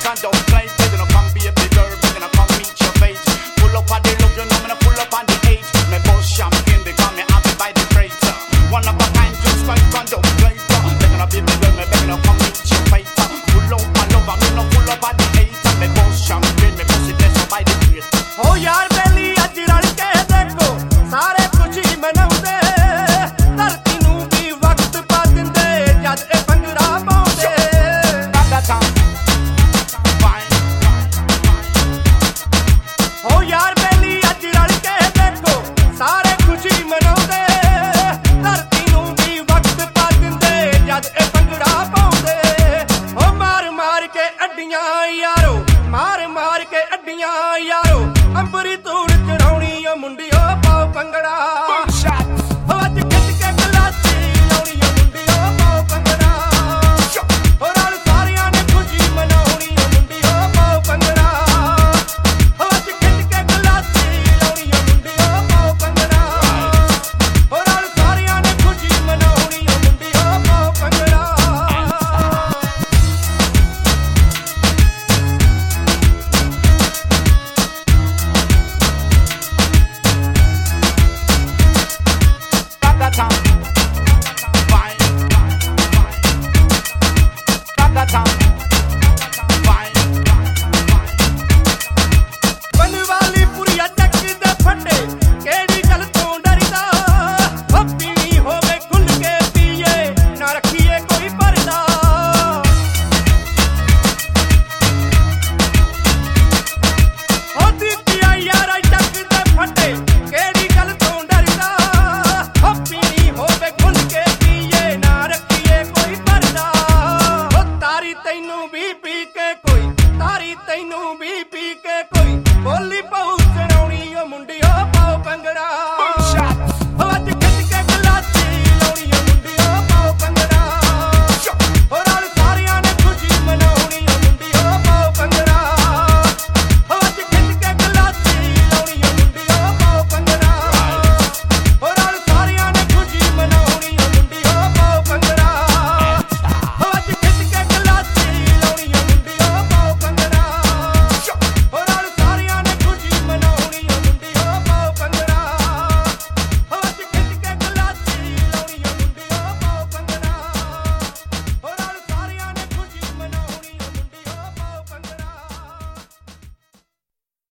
and don't play. Begging to come be a big girl, begging to come meet your fate. Pull up on the love, you know me, pull up on the hate. Me boss champagne because me happy by the crate. One of a kind, just like condom play. Begging to be big girl, me begging to come meet your fate. Pull up on love, me no pull up on the hate. Me boss champagne, me boss it less by the crate. Oh yaar belly ਅੱਜ ਰਲ ਕੇ ਦੇਖੋ ਸਾਰੇ ਖੁਸ਼ੀ ਮਨਾਉਂਦੇ ਧਰਤੀ ਨੂੰ ਵੀ ਵਕਤ ਪਾ ਦਿੰਦੇ ਜਦ ਇਹ ਭੰਗੜਾ ਪਾਉਂਦੇ Oh yaar belly ਅੱਜ ਰਲ ਕੇ ਦੇਖੋ ਸਾਰੇ ਖੁਸ਼ੀ ਮਨਾਉਂਦੇ ਧਰਤੀ ਨੂੰ ਵੀ ਵਕਤ ਪਾ ਦਿੰਦੇ ਜਦ ਇਹ ਭੰਗੜਾ ਪਾਉਂਦੇ Oh ਮਾਰ ਮਾਰ ਕੇ ਅੱਡੀਆਂ ਯਾਰੋ ਮਾਰ ਮਾਰ ਕੇ ਅੱਡੀਆਂ ਯਾਰੋ ਅੰਬਰੀ ਧੂੜ ਚੜਾਉਣੀ ਓ ਮੁੰਡਿਓ ਪਾਓ ਭੰਗੜਾ ਓ ਅੱਜ ਖਿੱਚ ਕੇ ਗਲਾਸੀ ਲਾਉਣੀ ਓ ਮੁੰਡਿਓ ਪਾਓ ਭੰਗੜਾ ਓ ਨਾਲ ਸਾਰਿਆਂ ਨੇ ਖੁਸ਼ੀ ਮਨਾਉਣੀ ਓ ਮੁੰਡਿਓ ਪਾਓ ਭੰਗੜਾ ਓ ਅੱਜ ਖਿੱਚ ਕੇ ਗਲਾਸੀ ਲਾਉਣੀ ਓ ਮੁੰਡਿਓ ਪਾਓ ਭੰਗੜਾ ਓ ਨਾਲ ਸਾਰਿਆਂ ਨੇ ਖੁਸ਼ੀ ਮਨਾਉਣੀ ਓ ਮੁੰਡਿਓ ਪਾਓ ਭੰਗੜਾ ਬਨਵਾਲੀ ਪੁਰੀਆ ਚੱਕ ਦੇ ਫੰਡੇ ਕਿਹੜੀ ਗੱਲ ਤੋਂ ਡਰਦਾ ਓ ਪੀਣੀ ਹੋਵੇ ਖੁੱਲ ਕੇ ਪੀਏ ਨਾ ਰੱਖੀਏ ਕੋਈ ਪਰਦਾ ਓ ਦਿੱਤੀਆ ਯਾਰਾ ਚੱਕ ਦੇ ਫੰਡੇ ਕਿਹੜੀ ਗੱਲ ਤੋਂ ਡਰਦਾ ਓ ਪੀਣੀ ਹੋਵੇ ਖੁੱਲ ਕੇ ਪੀਏ ਨਾ ਰੱਖੀਏ ਕੋਈ ਪਰਦਾ ਓ ਤਾਰੀ ਤੈਨੂੰ ਵੀ ਪੀ ਕੇ ਕੋਈ ਤਾਰੀ ਤੈਨੂੰ ਵੀ ਪੀ ਕੇ ਕੋਈ ਬੋਲੀ